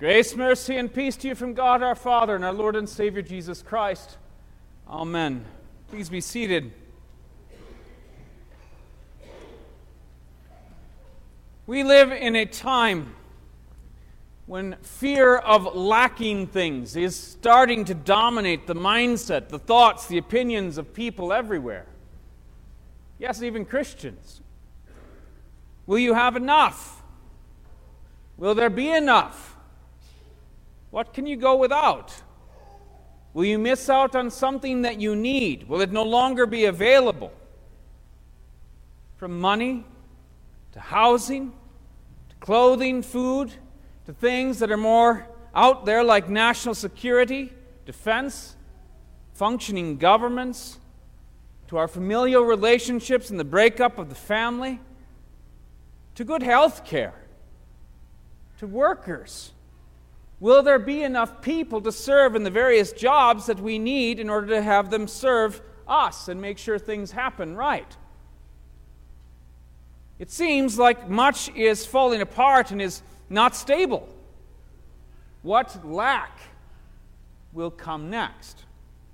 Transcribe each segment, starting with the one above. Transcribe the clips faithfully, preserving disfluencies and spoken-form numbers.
Grace, mercy, and peace to you from God our Father and our Lord and Savior Jesus Christ. Amen. Please be seated. We live in a time when fear of lacking things is starting to dominate the mindset, the thoughts, the opinions of people everywhere. Yes, even Christians. Will you have enough? Will there be enough? What can you go without? Will you miss out on something that you need? Will it no longer be available? From money to housing to clothing, food, to things that are more out there like national security, defense, functioning governments, to our familial relationships and the breakup of the family, to good health care, to workers. Will there be enough people to serve in the various jobs that we need in order to have them serve us and make sure things happen right? It seems like much is falling apart and is not stable. What lack will come next?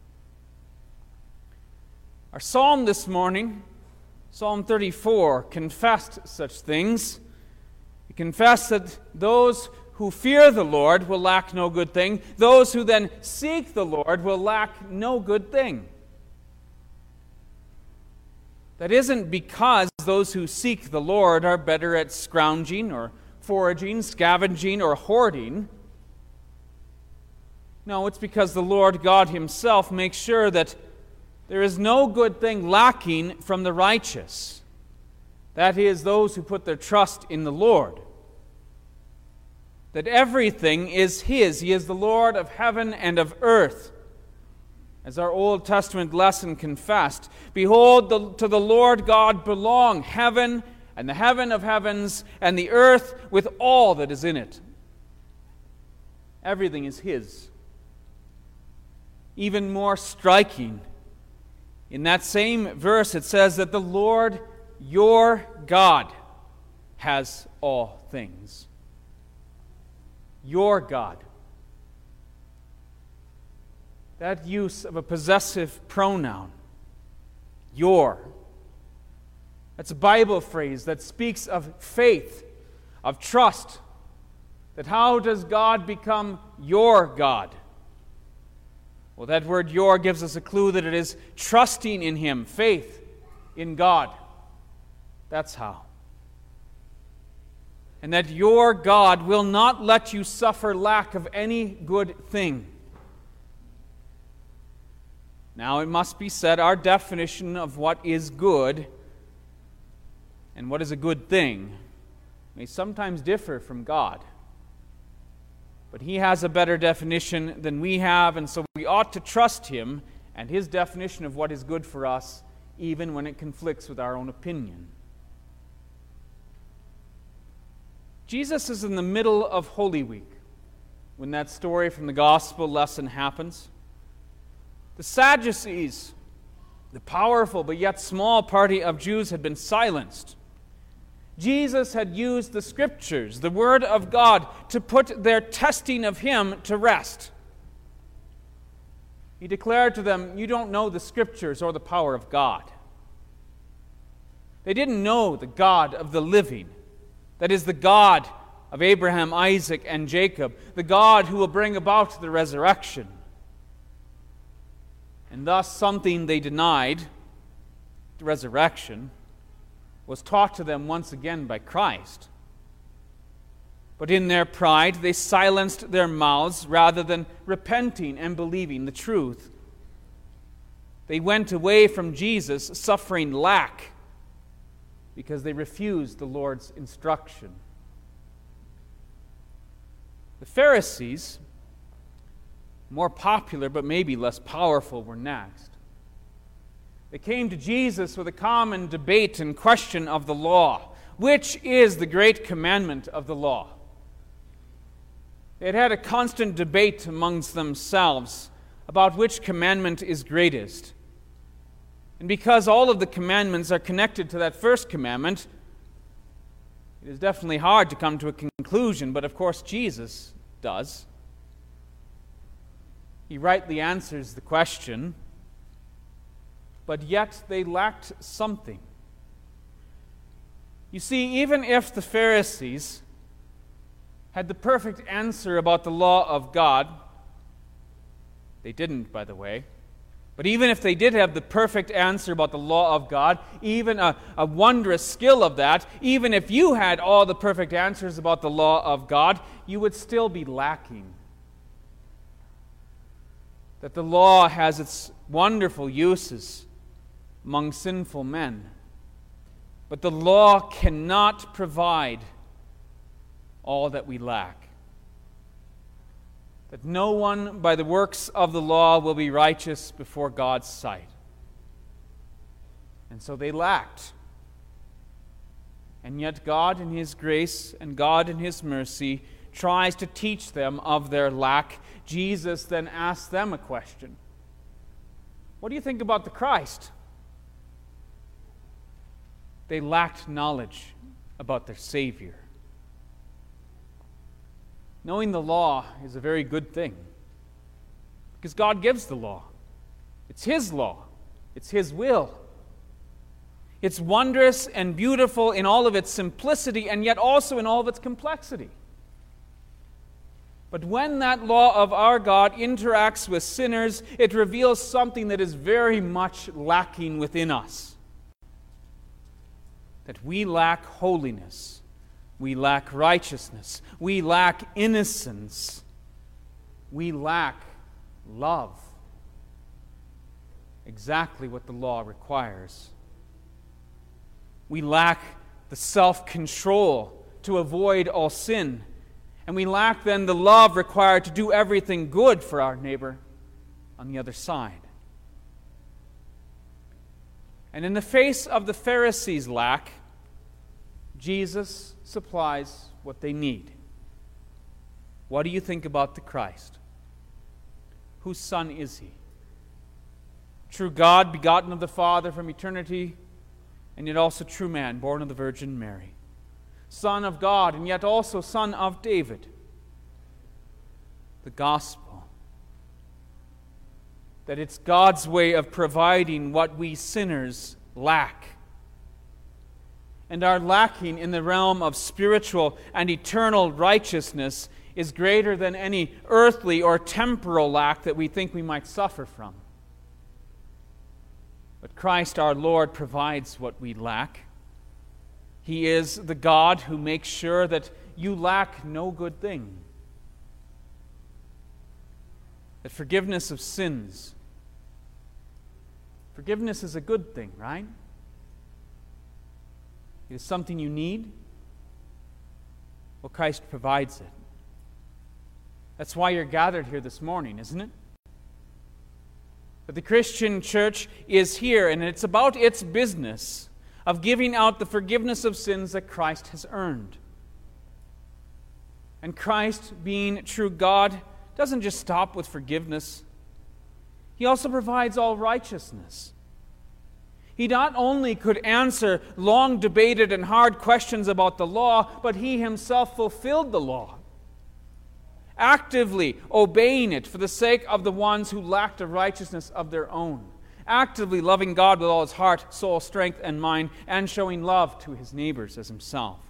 Our psalm this morning, Psalm thirty-four, confessed such things. It confessed that those who fear the Lord will lack no good thing. Those who then seek the Lord will lack no good thing. That isn't because those who seek the Lord are better at scrounging or foraging, scavenging, or hoarding. No, it's because the Lord God Himself makes sure that there is no good thing lacking from the righteous. That is, those who put their trust in the Lord. That everything is His. He is the Lord of heaven and of earth. As our Old Testament lesson confessed, behold, the, to the Lord God belong heaven and the heaven of heavens and the earth with all that is in it. Everything is His. Even more striking, in that same verse it says that the Lord your God has all things. Your God. That use of a possessive pronoun, your. That's a Bible phrase that speaks of faith, of trust. That how does God become your God? Well, that word your gives us a clue that it is trusting in Him, faith in God. That's how. And that your God will not let you suffer lack of any good thing. Now, it must be said, our definition of what is good and what is a good thing may sometimes differ from God. But He has a better definition than we have, and so we ought to trust Him and His definition of what is good for us, even when it conflicts with our own opinion. Jesus is in the middle of Holy Week when that story from the gospel lesson happens. The Sadducees, the powerful but yet small party of Jews, had been silenced. Jesus had used the Scriptures, the Word of God, to put their testing of Him to rest. He declared to them, you don't know the Scriptures or the power of God. They didn't know the God of the living. That is the God of Abraham, Isaac, and Jacob, the God who will bring about the resurrection. And thus something they denied, the resurrection, was taught to them once again by Christ. But in their pride, they silenced their mouths rather than repenting and believing the truth. They went away from Jesus suffering lack because they refused the Lord's instruction. The Pharisees, more popular but maybe less powerful, were next. They came to Jesus with a common debate and question of the law. Which is the great commandment of the law? They had had a constant debate amongst themselves about which commandment is greatest. And because all of the commandments are connected to that first commandment, it is definitely hard to come to a conclusion. But of course, Jesus does. He rightly answers the question, but yet they lacked something. You see, even if the Pharisees had the perfect answer about the law of God, they didn't, by the way, but even if they did have the perfect answer about the law of God, even a, a wondrous skill of that, even if you had all the perfect answers about the law of God, you would still be lacking. That the law has its wonderful uses among sinful men, but the law cannot provide all that we lack. That no one by the works of the law will be righteous before God's sight. And so they lacked. And yet God in His grace and God in His mercy tries to teach them of their lack. Jesus then asks them a question. What do you think about the Christ? They lacked knowledge about their Savior. Knowing the law is a very good thing, because God gives the law. It's His law. It's His will. It's wondrous and beautiful in all of its simplicity, and yet also in all of its complexity. But when that law of our God interacts with sinners, it reveals something that is very much lacking within us. That we lack holiness, we lack righteousness, we lack innocence, we lack love. Exactly what the law requires. We lack the self-control to avoid all sin, and we lack then the love required to do everything good for our neighbor on the other side. And in the face of the Pharisees' lack, Jesus supplies what they need. What do you think about the Christ? Whose son is He? True God, begotten of the Father from eternity, and yet also true man, born of the Virgin Mary. Son of God, and yet also son of David. The gospel. That it's God's way of providing what we sinners lack. And our lacking in the realm of spiritual and eternal righteousness is greater than any earthly or temporal lack that we think we might suffer from. But Christ our Lord provides what we lack. He is the God who makes sure that you lack no good thing. That forgiveness of sins, forgiveness is a good thing, right? It is something you need. Well, Christ provides it. That's why you're gathered here this morning, isn't it? But the Christian church is here, and it's about its business of giving out the forgiveness of sins that Christ has earned. And Christ, being true God, doesn't just stop with forgiveness. He also provides all righteousness. He not only could answer long debated and hard questions about the law, but He Himself fulfilled the law, actively obeying it for the sake of the ones who lacked a righteousness of their own, actively loving God with all his heart, soul, strength, and mind, and showing love to his neighbors as himself.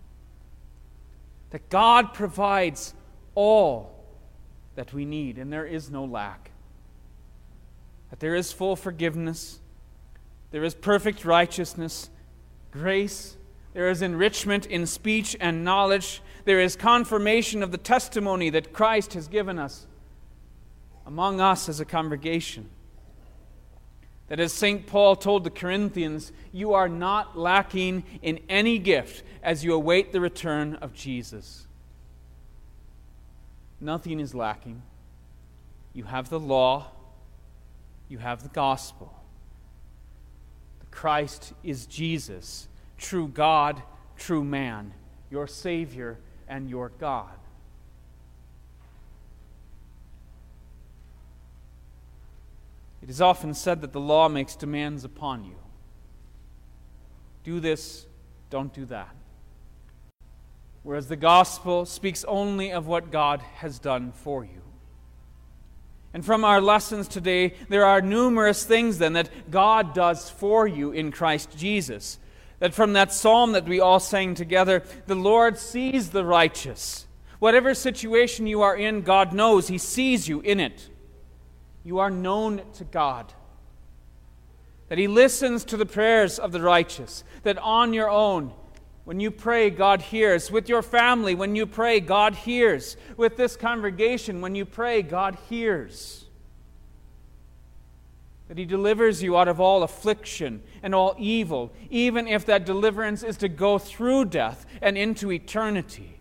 That God provides all that we need, and there is no lack. That there is full forgiveness, there is perfect righteousness, grace, there is enrichment in speech and knowledge, there is confirmation of the testimony that Christ has given us among us as a congregation. That as Saint Paul told the Corinthians, you are not lacking in any gift as you await the return of Jesus. Nothing is lacking. You have the law, you have the gospel. The Christ is Jesus, true God, true man, your Savior and your God. It is often said that the law makes demands upon you. Do this, don't do that. whereas the gospel speaks only of what God has done for you. And from our lessons today, there are numerous things then that God does for you in Christ Jesus. That from that psalm that we all sang together, the Lord sees the righteous. Whatever situation you are in, God knows. He sees you in it. You are known to God. That He listens to the prayers of the righteous. That on your own, when you pray, God hears. With your family, when you pray, God hears. With this congregation, when you pray, God hears. That He delivers you out of all affliction and all evil, even if that deliverance is to go through death and into eternity.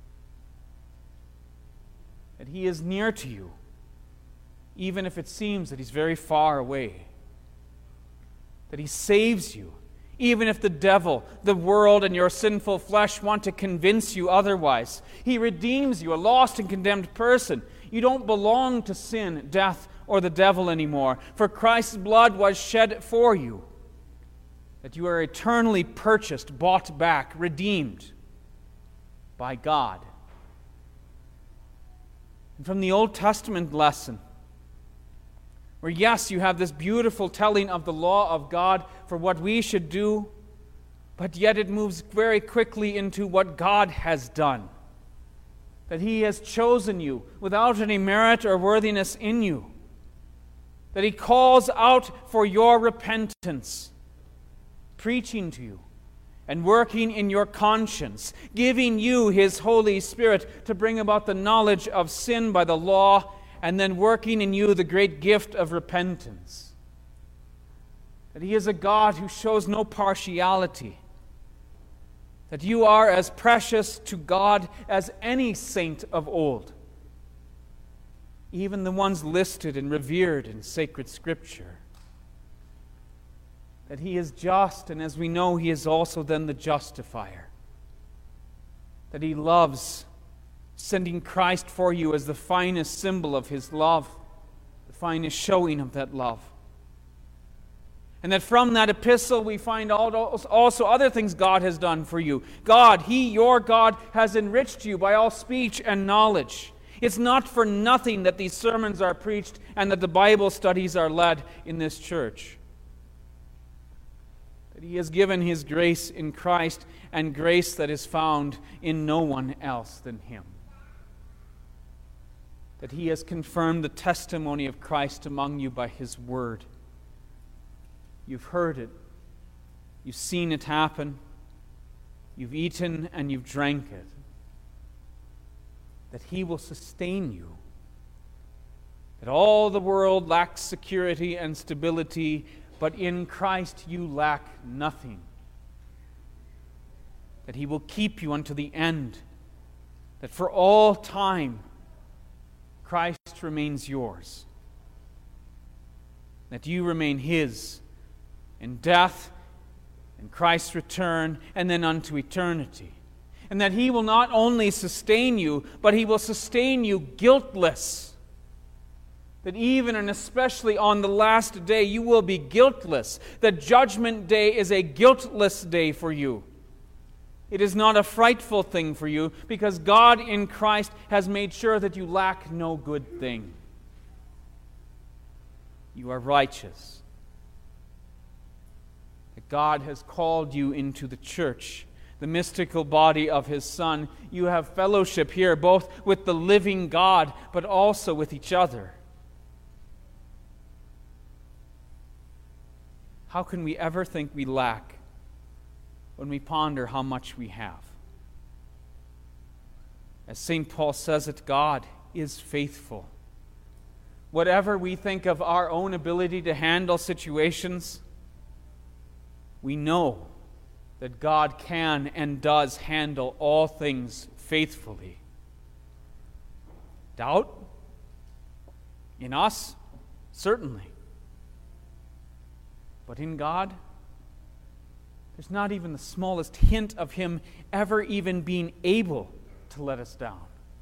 That He is near to you, even if it seems that He's very far away. That He saves you, even if the devil, the world, and your sinful flesh want to convince you otherwise. He redeems you, a lost and condemned person. You don't belong to sin, death, or the devil anymore, for Christ's blood was shed for you. That you are eternally purchased, bought back, redeemed by God. And from the Old Testament lesson, where yes, you have this beautiful telling of the law of God for what we should do, but yet it moves very quickly into what God has done. That He has chosen you without any merit or worthiness in you. That He calls out for your repentance, preaching to you and working in your conscience, giving you His Holy Spirit to bring about the knowledge of sin by the law, and then working in you the great gift of repentance. That He is a God who shows no partiality. That you are as precious to God as any saint of old, even the ones listed and revered in sacred Scripture. That He is just, and as we know, He is also then the justifier. That He loves, sending Christ for you as the finest symbol of His love, the finest showing of that love. And that from that epistle we find also other things God has done for you. God, He, your God, has enriched you by all speech and knowledge. It's not for nothing that these sermons are preached and that the Bible studies are led in this church. That He has given His grace in Christ, and grace that is found in no one else than Him. That He has confirmed the testimony of Christ among you by His word. You've heard it. You've seen it happen. You've eaten and you've drank it. That He will sustain you. That all the world lacks security and stability, but in Christ you lack nothing. That He will keep you unto the end. That for all time Christ remains yours. That you remain His in death, in Christ's return, and then unto eternity. And that He will not only sustain you, but He will sustain you guiltless. That even and especially on the last day, you will be guiltless. That Judgment Day is a guiltless day for you. It is not a frightful thing for you, because God in Christ has made sure that you lack no good thing. You are righteous. That God has called you into the church, the mystical body of His Son. You have fellowship here, both with the living God, but also with each other. How can we ever think we lack when we ponder how much we have? As Saint Paul says it, God is faithful. Whatever we think of our own ability to handle situations, we know that God can and does handle all things faithfully. Doubt? In us? Certainly. But in God, there's not even the smallest hint of Him ever even being able to let us down.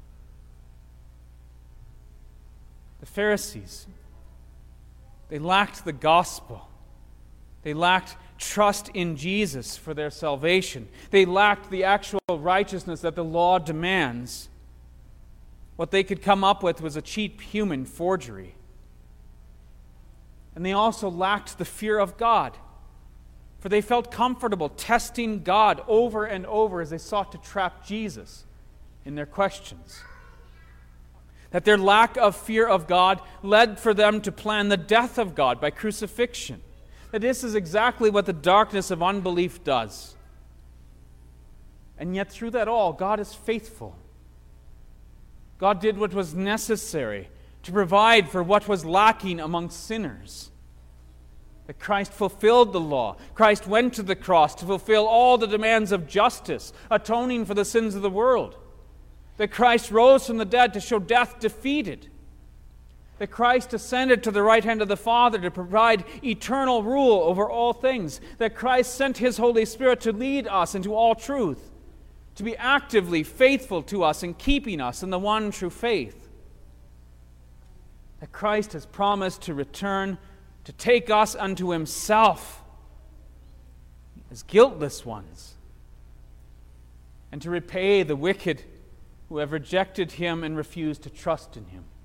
The Pharisees, they lacked the gospel. They lacked trust in Jesus for their salvation. They lacked the actual righteousness that the law demands. What they could come up with was a cheap human forgery. And they also lacked the fear of God, for they felt comfortable testing God over and over as they sought to trap Jesus in their questions. That their lack of fear of God led for them to plan the death of God by crucifixion. That this is exactly what the darkness of unbelief does. And yet through that all, God is faithful. God did what was necessary to provide for what was lacking among sinners. That Christ fulfilled the law. Christ went to the cross to fulfill all the demands of justice, atoning for the sins of the world. That Christ rose from the dead to show death defeated. That Christ ascended to the right hand of the Father to provide eternal rule over all things. That Christ sent His Holy Spirit to lead us into all truth, to be actively faithful to us in keeping us in the one true faith. That Christ has promised to return to take us unto Himself as guiltless ones, and to repay the wicked who have rejected Him and refused to trust in Him.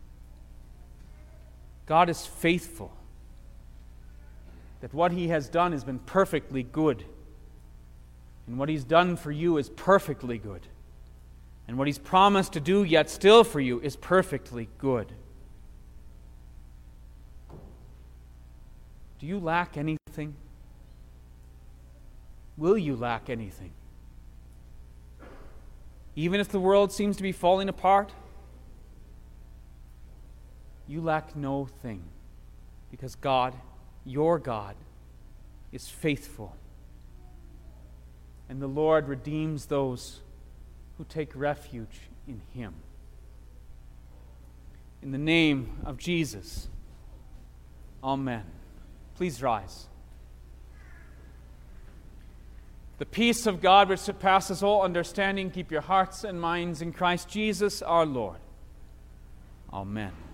God is faithful, that what He has done has been perfectly good, and what He's done for you is perfectly good, and what He's promised to do yet still for you is perfectly good. Do you lack anything? Will you lack anything? Even if the world seems to be falling apart, you lack no thing, because God, your God, is faithful. And the Lord redeems those who take refuge in Him. In the name of Jesus, amen. Please rise. The peace of God which surpasses all understanding, keep your hearts and minds in Christ Jesus our Lord. Amen.